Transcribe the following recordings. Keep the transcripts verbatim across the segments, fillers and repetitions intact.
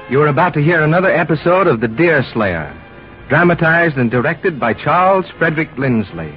You are about to hear another episode of The Deer Slayer, dramatized and directed by Charles Frederick Lindsley.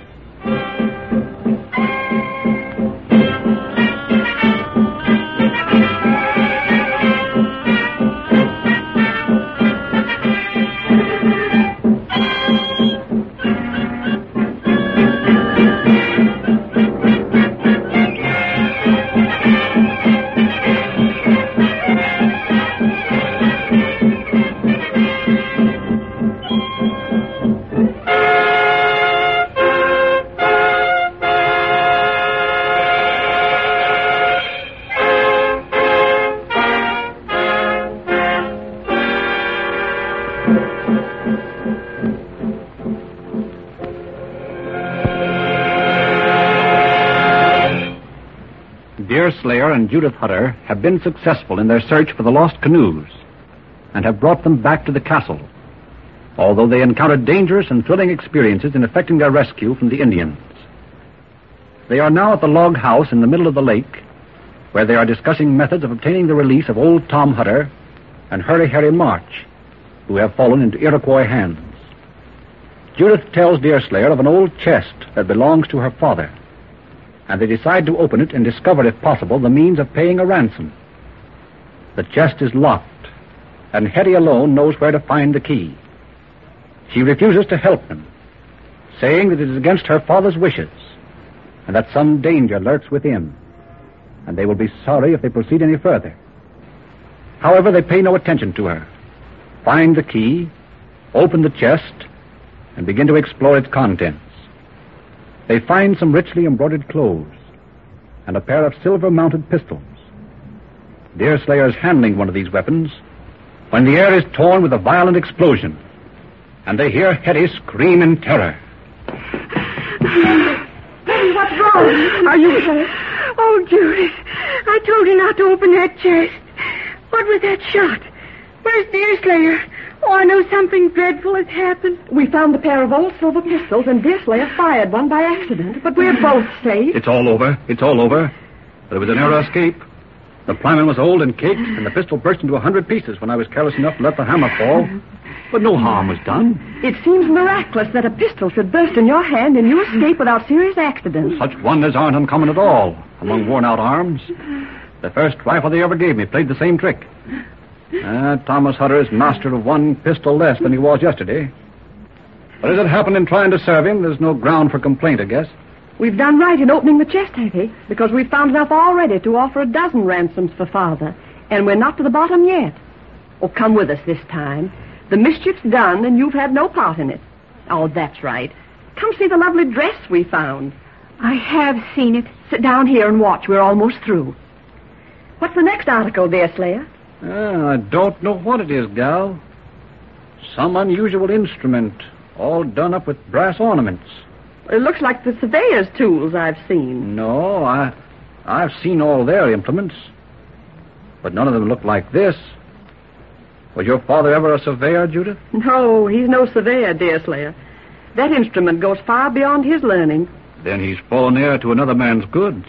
Deerslayer and Judith Hutter have been successful in their search for the lost canoes and have brought them back to the castle, although they encountered dangerous and thrilling experiences in effecting their rescue from the Indians. They are now at the log house in the middle of the lake, where they are discussing methods of obtaining the release of old Tom Hutter and Hurry Harry March, who have fallen into Iroquois hands. Judith tells Deerslayer of an old chest that belongs to her father, and they decide to open it and discover, if possible, the means of paying a ransom. The chest is locked, and Hetty alone knows where to find the key. She refuses to help them, saying that it is against her father's wishes, and that some danger lurks within, and they will be sorry if they proceed any further. However, they pay no attention to her, find the key, open the chest, and begin to explore its contents. They find some richly embroidered clothes and a pair of silver-mounted pistols. Deerslayer is handling one of these weapons when the air is torn with a violent explosion, and they hear Hetty scream in terror. Hetty, what's wrong? Are you hurt? Oh, Judith, I told you not to open that chest. What was that shot? Where's Deerslayer? Oh, I know something dreadful has happened. We found a pair of old silver pistols, and Deerslayer fired one by accident, but we're both safe. It's all over. It's all over. There was a narrow escape. The plyman was old and caked, and the pistol burst into a hundred pieces when I was careless enough to let the hammer fall. But no harm was done. It seems miraculous that a pistol should burst in your hand and you escape without serious accident. Such wonders aren't uncommon at all among worn-out arms. The first rifle they ever gave me played the same trick. Uh, Thomas Hutter is master of one pistol less than he was yesterday. But as it happened in trying to serve him, there's no ground for complaint, I guess. We've done right in opening the chest, Hetty, because we've found enough already to offer a dozen ransoms for Father, and we're not to the bottom yet. Oh, come with us this time. The mischief's done, and you've had no part in it. Oh, that's right. Come see the lovely dress we found. I have seen it. Sit down here and watch. We're almost through. What's the next article, Deerslayer? Uh, I don't know what it is, gal. Some unusual instrument, all done up with brass ornaments. It looks like the surveyor's tools I've seen. No, I, I've seen all their implements, but none of them look like this. Was your father ever a surveyor, Judith? No, he's no surveyor, Deerslayer. That instrument goes far beyond his learning. Then he's fallen heir to another man's goods.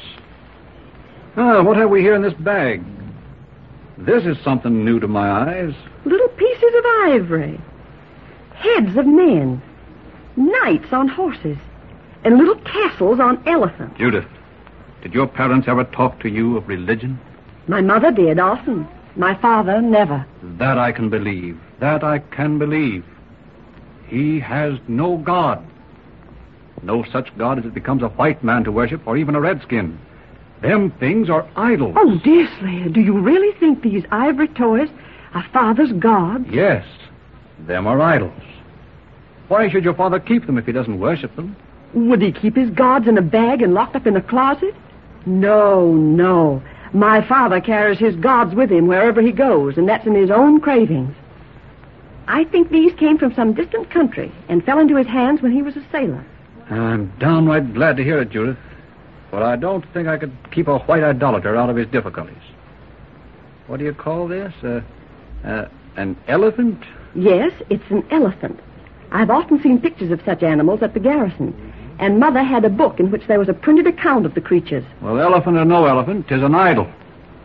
Ah, what have we here in this bag? This is something new to my eyes. Little pieces of ivory. Heads of men. Knights on horses. And little castles on elephants. Judith, did your parents ever talk to you of religion? My mother did, often. My father, never. That I can believe. That I can believe. He has no God. No such God as it becomes a white man to worship, or even a redskin. Them things are idols. Oh, Deerslayer, do you really think these ivory toys are Father's gods? Yes, them are idols. Why should your father keep them if he doesn't worship them? Would he keep his gods in a bag and locked up in a closet? No, no. My father carries his gods with him wherever he goes, and that's in his own cravings. I think these came from some distant country and fell into his hands when he was a sailor. I'm downright glad to hear it, Judith. But I don't think I could keep a white idolater out of his difficulties. What do you call this? Uh, uh, an elephant? Yes, it's an elephant. I've often seen pictures of such animals at the garrison, and Mother had a book in which there was a printed account of the creatures. Well, elephant or no elephant, 'tis an idol.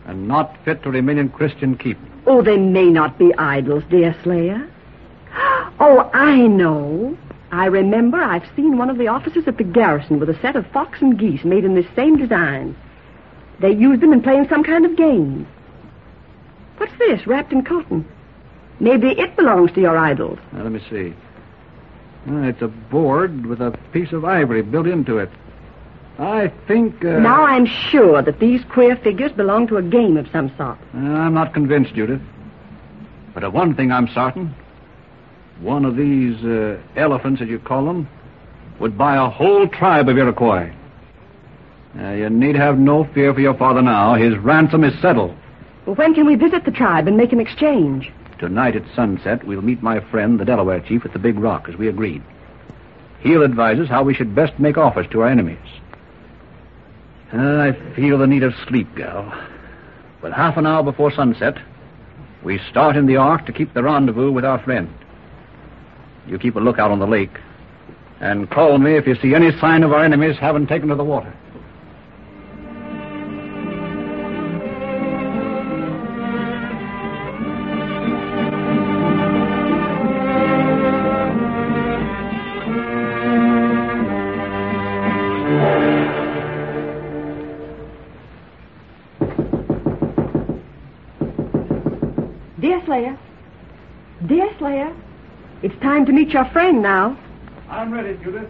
and not fit to remain in Christian keeping. Oh, they may not be idols, dear Slayer. Oh, I know. I remember I've seen one of the officers at the garrison with a set of fox and geese made in this same design. They used them in playing some kind of game. What's this, wrapped in cotton? Maybe it belongs to your idols. Now, let me see. Uh, it's a board with a piece of ivory built into it. I think... Uh... Now I'm sure that these queer figures belong to a game of some sort. Uh, I'm not convinced, Judith. But of one thing I'm certain. One of these uh, elephants, as you call them, would buy a whole tribe of Iroquois. Uh, you need have no fear for your father now. His ransom is settled. Well, when can we visit the tribe and make an exchange? Tonight at sunset, we'll meet my friend, the Delaware chief, at the Big Rock, as we agreed. He'll advise us how we should best make offers to our enemies. Uh, I feel the need of sleep, gal. But half an hour before sunset, we start in the Ark to keep the rendezvous with our friend. You keep a lookout on the lake, and call me if you see any sign of our enemies having taken to the water. Dear Slayer. Dear Slayer. It's time to meet your friend now. I'm ready, Judith.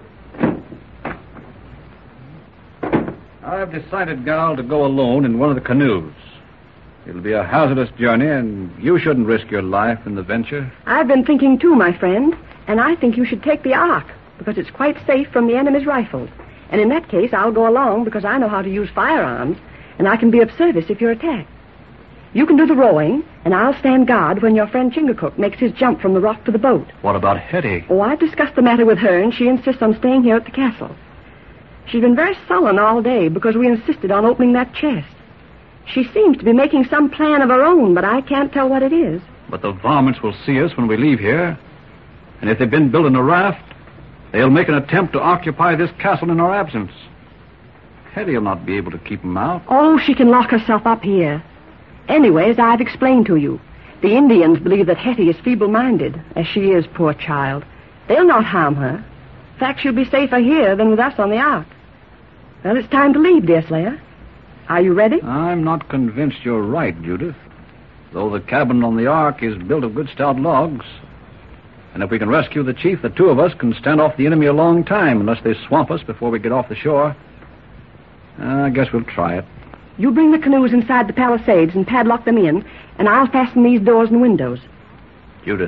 I've decided, gal, to go alone in one of the canoes. It'll be a hazardous journey, and you shouldn't risk your life in the venture. I've been thinking too, my friend, and I think you should take the Ark, because it's quite safe from the enemy's rifles. And in that case, I'll go along because I know how to use firearms, and I can be of service if you're attacked. You can do the rowing, and I'll stand guard when your friend Chingachgook makes his jump from the rock to the boat. What about Hetty? Oh, I've discussed the matter with her, and she insists on staying here at the castle. She's been very sullen all day because we insisted on opening that chest. She seems to be making some plan of her own, but I can't tell what it is. But the varmints will see us when we leave here. And if they've been building a raft, they'll make an attempt to occupy this castle in our absence. Hetty'll not be able to keep them out. Oh, she can lock herself up here. Anyway, as I've explained to you, the Indians believe that Hetty is feeble-minded, as she is, poor child. They'll not harm her. In fact, she'll be safer here than with us on the Ark. Well, it's time to leave, dear Slayer. Are you ready? I'm not convinced you're right, Judith. Though the cabin on the Ark is built of good stout logs. And if we can rescue the chief, the two of us can stand off the enemy a long time, unless they swamp us before we get off the shore. Uh, I guess we'll try it. You bring the canoes inside the palisades and padlock them in, and I'll fasten these doors and windows. Judith,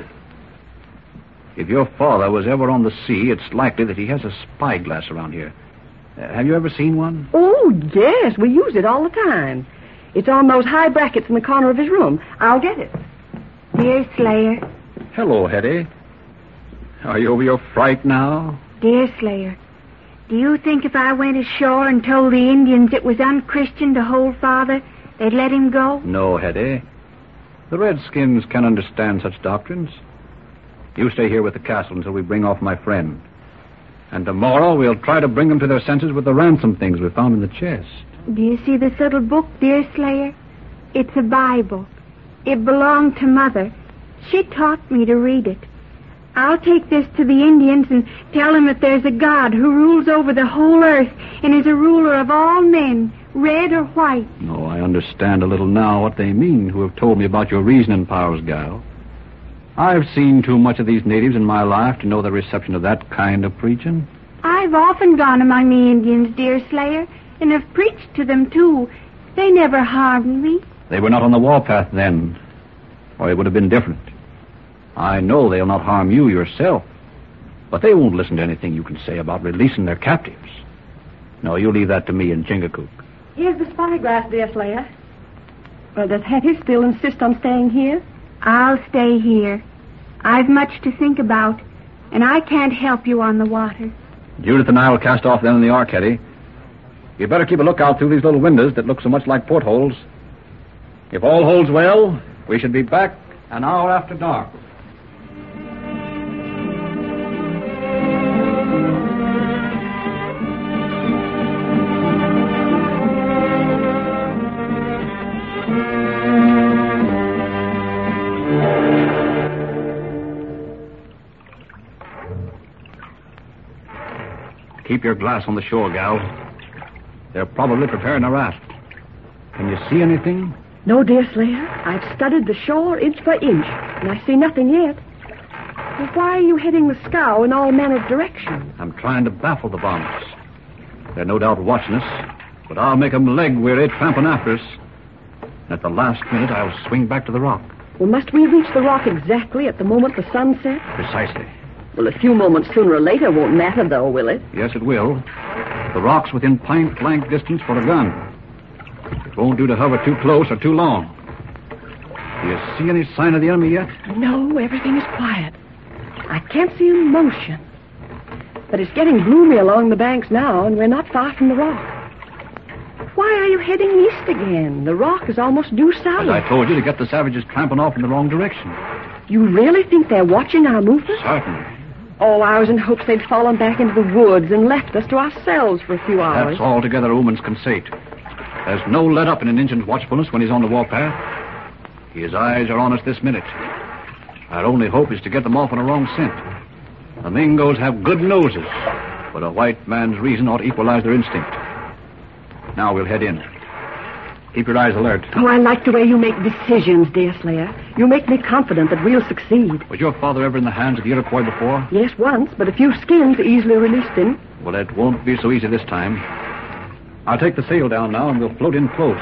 if your father was ever on the sea, it's likely that he has a spyglass around here. Uh, have you ever seen one? Oh, yes, we use it all the time. It's on those high brackets in the corner of his room. I'll get it. Dear Slayer. Hello, Hetty. Are you over your fright now? Dear Slayer, do you think if I went ashore and told the Indians it was unchristian to hold Father, they'd let him go? No, Hetty. The Redskins can understand such doctrines. You stay here with the castle until we bring off my friend. And tomorrow we'll try to bring them to their senses with the ransom things we found in the chest. Do you see this little book, dear Slayer? It's a Bible. It belonged to Mother. She taught me to read it. I'll take this to the Indians and tell them that there's a God who rules over the whole earth and is a ruler of all men, red or white. Oh, I understand a little now what they mean who have told me about your reasoning powers, gal. I've seen too much of these natives in my life to know the reception of that kind of preaching. I've often gone among the Indians, dear Slayer, and have preached to them, too. They never harmed me. They were not on the warpath then, or it would have been different. I know they'll not harm you yourself, but they won't listen to anything you can say about releasing their captives. No, you leave that to me and Chingachgook. Here's the spyglass, dear Slayer. Well, does Hetty still insist on staying here? I'll stay here. I've much to think about, and I can't help you on the water. Judith and I will cast off then in the Ark, Hetty. You'd better keep a lookout through these little windows that look so much like portholes. If all holds well, we should be back an hour after dark. Keep your glass on the shore, gal. They're probably preparing a raft. Can you see anything? No, Deerslayer. I've studied the shore inch by inch, and I see nothing yet. Well, why are you heading the scow in all manner of directions? I'm trying to baffle the bombers. They're no doubt watching us, but I'll make 'em leg-weary tramping after us. And at the last minute, I'll swing back to the rock. Well, must we reach the rock exactly at the moment the sun sets? Precisely. Well, a few moments sooner or later won't matter, though, will it? Yes, it will. The rock's within point-blank distance for a gun. It won't do to hover too close or too long. Do you see any sign of the enemy yet? No, everything is quiet. I can't see a motion. But it's getting gloomy along the banks now, and we're not far from the rock. Why are you heading east again? The rock is almost due south. As I told you, to get the savages tramping off in the wrong direction. You really think they're watching our movements? Certainly. Oh, I was in hopes they'd fallen back into the woods and left us to ourselves for a few hours. That's altogether a woman's conceit. There's no let up in an Injun's watchfulness when he's on the warpath. His eyes are on us this minute. Our only hope is to get them off on a wrong scent. The Mingos have good noses, but a white man's reason ought to equalize their instinct. Now we'll head in. Keep your eyes alert. Oh, I like the way you make decisions, Deerslayer. You make me confident that we'll succeed. Was your father ever in the hands of the Iroquois before? Yes, once, but a few skins easily released him. Well, it won't be so easy this time. I'll take the sail down now, and we'll float in close.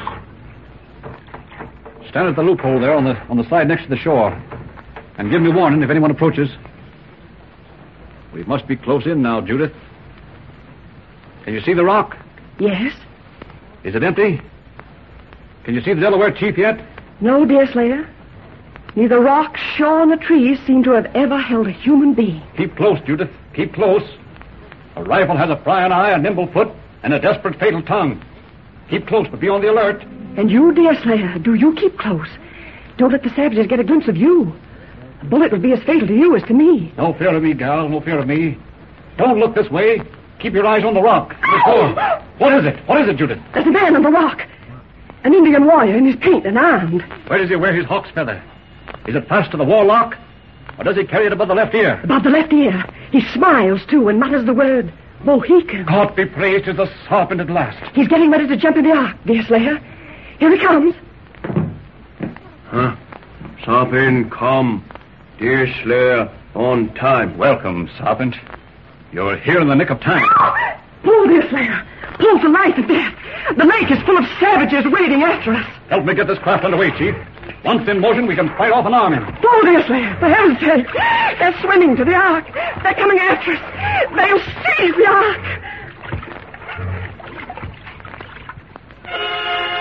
Stand at the loophole there on the on the side next to the shore, and give me warning if anyone approaches. We must be close in now, Judith. Can you see the rock? Yes. Is it empty? Can you see the Delaware chief yet? No, Deerslayer. Neither rock, shore, nor trees seem to have ever held a human being. Keep close, Judith. Keep close. A rifle has a prying eye, a nimble foot, and a desperate fatal tongue. Keep close, but be on the alert. And you, Deerslayer, do you keep close. Don't let the savages get a glimpse of you. A bullet would be as fatal to you as to me. No fear of me, gal. No fear of me. Don't look this way. Keep your eyes on the rock. The shore. What is it? What is it, Judith? There's a man on the rock. An Indian warrior in his paint and armed. Where does he wear his hawk's feather? Is it fast to the warlock? Or does he carry it above the left ear? Above the left ear. He smiles, too, and mutters the word Mohican. God be praised, it's the serpent at last. He's getting ready to jump in the ark, Deerslayer. Here he comes. Huh? Serpent, come. Deerslayer, on time. Welcome, serpent. You're here in the nick of time. Pull, Deerslayer. Pull for life and death. The lake is full of savages waiting after us. Help me get this craft underway, Chief. Once in motion, we can fight off and arm him. Pull, Deerslayer, for heaven's sake. They're swimming to the ark. They're coming after us. They'll seize the ark.